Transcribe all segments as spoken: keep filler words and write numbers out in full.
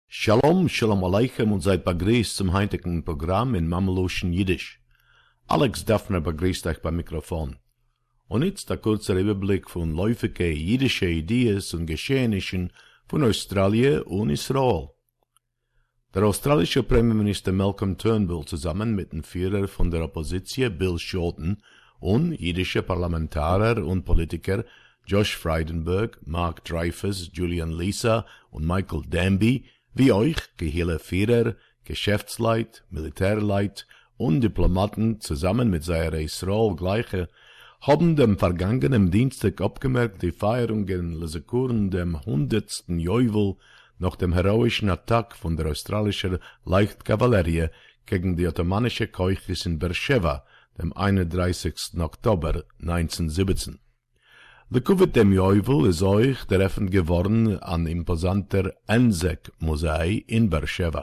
Shalom, Shalom Aleichem und seid begrüßt zum heutigen Programm in Mameluschen Jiddisch. Alex Daffner begrüßt euch beim Mikrofon. Und jetzt der kurze Überblick von läufigen jiddische Ideen und Geschehnissen von Australien und Israel. Der australische Premierminister Malcolm Turnbull zusammen mit dem Führer von der Opposition Bill Shorten und jiddische Parlamentarier und Politiker Josh Frydenberg, Mark Dreyfus, Julian Lisa und Michael Danby wie euch, Gehele Führer, Geschäftsleit, Militärleit und Diplomaten zusammen mit seiner Israel gleiche, haben dem vergangenen Dienstag abgemerkt die Feierung in Lesekuren dem hundertsten Jubel nach dem heroischen Attack von der australischen Leichtkavallerie gegen die ottomanische Keuchis in Beersheva, dem einunddreißigsten Oktober neunzehnhundertsiebzehn. Lekuvit dem Jubel ist euch der Treffen geworden an imposanter Anzac-Museum in Beersheva.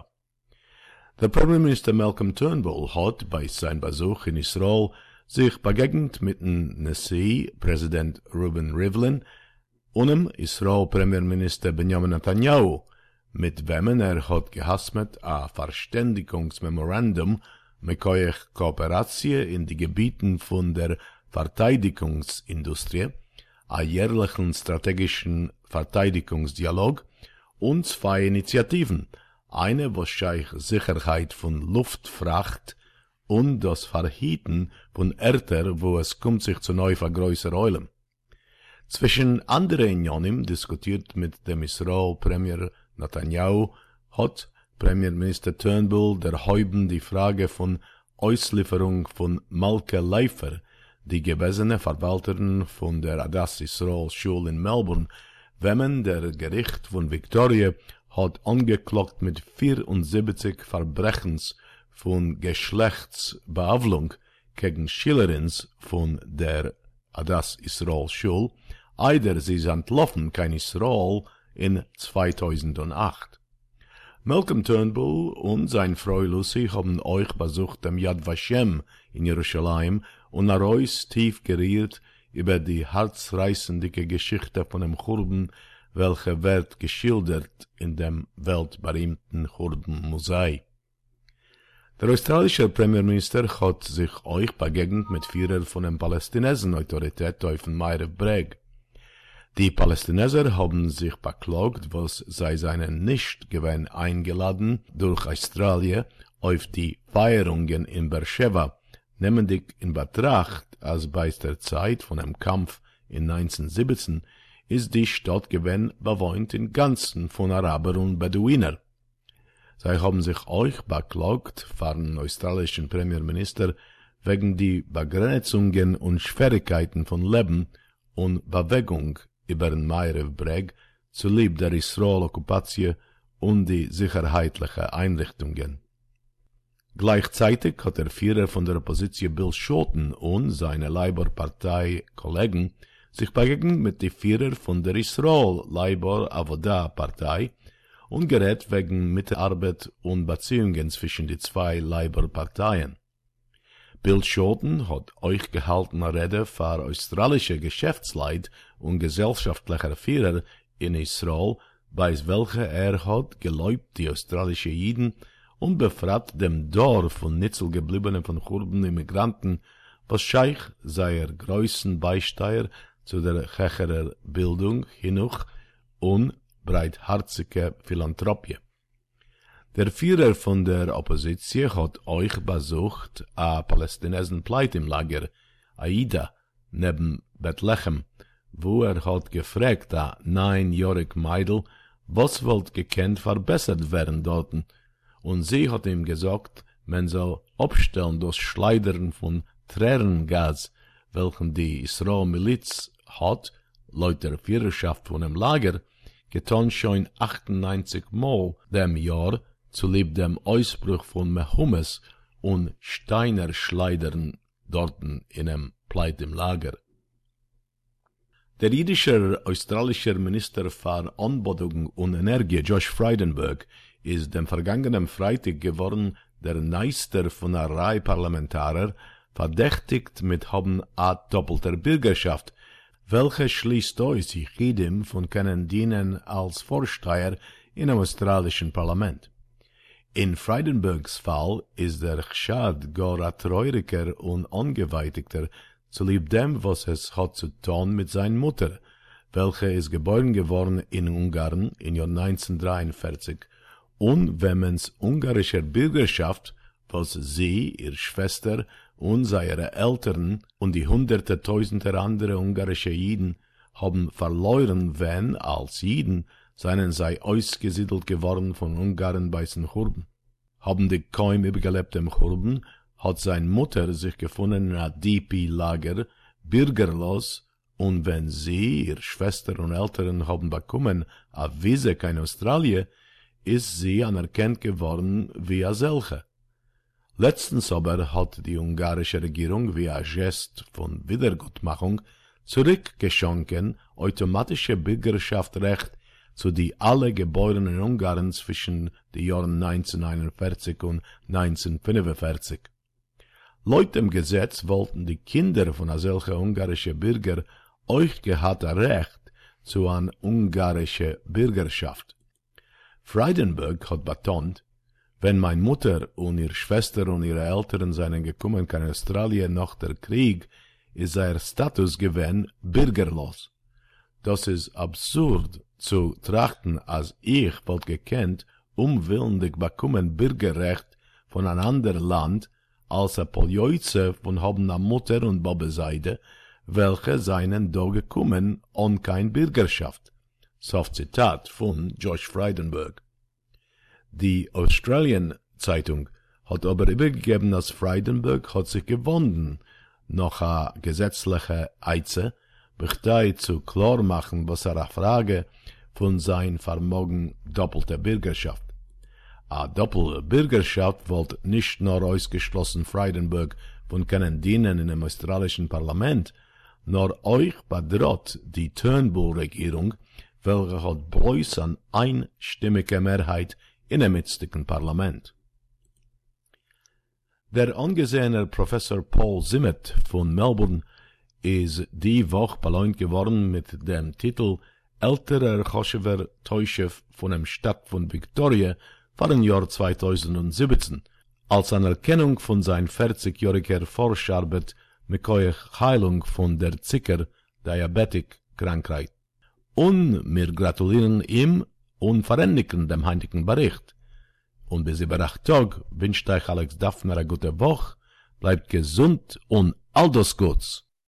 Der Premierminister Malcolm Turnbull hat bei seinem Besuch in Israel sich begegnet mit dem Nasi, Präsident Reuven Rivlin, und dem Israel-Premierminister Benjamin Netanyahu, mit wem er hat gehasmet a Verständigungsmemorandum mit Kooperation in die Gebieten von der Verteidigungsindustrie, a jährlichen strategischen Verteidigungsdialog und zwei Initiativen, eine wahrscheinlich Sicherheit von Luftfracht und das Verhüten von Ärter, wo es kommt sich zu neu vergrößern Eulen. Zwischen anderen Unionen diskutiert mit dem Israel-Premier Netanyahu hat Premierminister Turnbull der Heuben die Frage von Auslieferung von Malka Leifer, die gewesene Verwalterin von der Adass Israel Schule in Melbourne, wem der Gericht von Victoria hat angeklagt mit vierundsiebzig Verbrechens von Geschlechtsbeavlung gegen Schülerins von der Adass Israel Schule, eider sie sind entlaufen kein Israel in zweitausendacht. Malcolm Turnbull und sein Frau Lucy haben euch besucht am Yad Vashem in Jerusalem und er euch tief gerührt über die herzreißende Geschichte von dem Churban, welche wird geschildert in dem weltberühmten Churban-Museum. Der australische Premierminister hat sich euch begegnet mit Führer von der Palästinensen-Autorität auf dem Meir Breg. Die Palästinenser haben sich beklagt, was sei seinen nicht gewesen eingeladen durch Australien auf die Feierungen in Beersheva, nehmendig in Betracht, als bei der Zeit von dem Kampf in neunzehnhundertsiebzehn ist die Stadt gewesen bewohnt im Ganzen von Araber und Beduiner. Sie haben sich euch beklagt vor dem australischen Premierminister wegen die Begrenzungen und Schwierigkeiten von Leben und Bewegung über den Meir Breg zulieb der Israel-Okkupation und die sicherheitlichen Einrichtungen. Gleichzeitig hat der Führer von der Opposition Bill Shorten und seine Labour-Partei-Kollegen sich begegnet mit den Führer von der Israel-Labour-Avoda-Partei und gerät wegen Mitarbeit und Beziehungen zwischen die zwei Labour-Parteien. Bill Shorten hat euch gehaltene Rede für australische Geschäftsleit und gesellschaftlicher Führer in Israel, bei welcher er hat geläubt die australische Jiden und befragt dem Dorf von Nitzel gebliebenen von Churban Immigranten, was Scheich seiner größten Beisteuer zu der höheren Bildung hinuch und breitherzige Philanthropie. Der Führer von der Opposition hat euch besucht a Palästinensen Pleit im Lager, Aida, neben Bethlehem, wo er hat gefragt a neunjährig Meidl, was wollt gekannt verbessert werden dorten, und sie hat ihm gesagt, man soll abstellen das Schleudern von Tränengas, welchen die Israel-Miliz hat, laut der Führerschaft von dem Lager, getan schon achtundneunzig Mal dem Jahr, zulieb dem Ausbruch von Mehumes und Steinerschleudern dorten in einem Pleit im Lager. Der jüdische australische Minister für Anbodung und Energie, Josh Frydenberg, ist dem vergangenen Freitag geworden der Neister von einer Reihe Parlamentarier, verdächtigt mit haben a doppelter Bürgerschaft, welche schließt aus Chidim von können dienen als Vorsteher in dem australischen Parlament. In Frydenbergs Fall ist der Chschad gar a treuriger und angeweitigter, zu lieb dem, was es hat zu tun mit seiner Mutter, welche ist geboren geworden in Ungarn im Jahr neunzehnhundertdreiundvierzig, und wemens ungarischer Bürgerschaft, was sie, ihre Schwester und seine Eltern und die hunderte tausender andere ungarische Jiden haben verloren, wenn als Jiden seien sei ausgesiedelt geworden von Ungarn bei den Churben. Haben die kaum übergelebt im Churben, hat seine Mutter sich gefunden in einem D P-Lager, bürgerlos, und wenn sie, ihre Schwester und Eltern haben bekommen, a Visa in Australien, ist sie anerkannt geworden wie a solche. Letztens aber hat die ungarische Regierung wie a Gest von Wiedergutmachung zurückgeschonken automatische Bürgerschaftsrecht zu die alle Geborenen in Ungarn zwischen den Jahren neunzehnhunderteinundvierzig und neunzehnhundertfünfundvierzig. Laut dem Gesetz wollten die Kinder von a solchen ungarischen Bürger euch gehatte Recht zu an ungarische Bürgerschaft. Frydenberg hat betont, wenn meine Mutter und ihre Schwester und ihre Eltern seien gekommen in Australien nach der Krieg, ist ihr Status gewesen bürgerlos. Das ist absurd zu trachten, als ich wollt gekannt, umwillendig bekommen Bürgerrecht von einem anderen Land, als ein paar Leute von haben eine Mutter und Babeseide, welche seien da gekommen und kein Bürgerschaft. Soft Zitat von Josh Frydenberg. Die Australian-Zeitung hat aber übergegeben, dass Frydenberg hat sich gewunden, noch a gesetzliche Eize, bechtei zu klar machen, was er a Frage von sein Vermogen doppelte Bürgerschaft. A doppelte Bürgerschaft wollte nicht nur ausgeschlossen Frydenberg von können dienen in dem australischen Parlament, nur euch bedroht die Turnbull-Regierung, welche hat bloß an einstimmige Mehrheit in dem jetzigen Parlament. Der angesehene Professor Paul Zimmet von Melbourne ist die Woche belohnt geworden mit dem Titel Älterer Choshever Teuschef von der Stadt von Victoria für den Jahr zweitausendsiebzehn, als Anerkennung von seiner vierzigjähriger Forscharbeit mit der Heilung von der Zucker-Diabetik-Krankheit. Und wir gratulieren ihm und verändigen dem heutigen Bericht. Und bis über acht Tage wünscht euch Alex Daffner eine gute Woche, bleibt gesund und all das Gutes.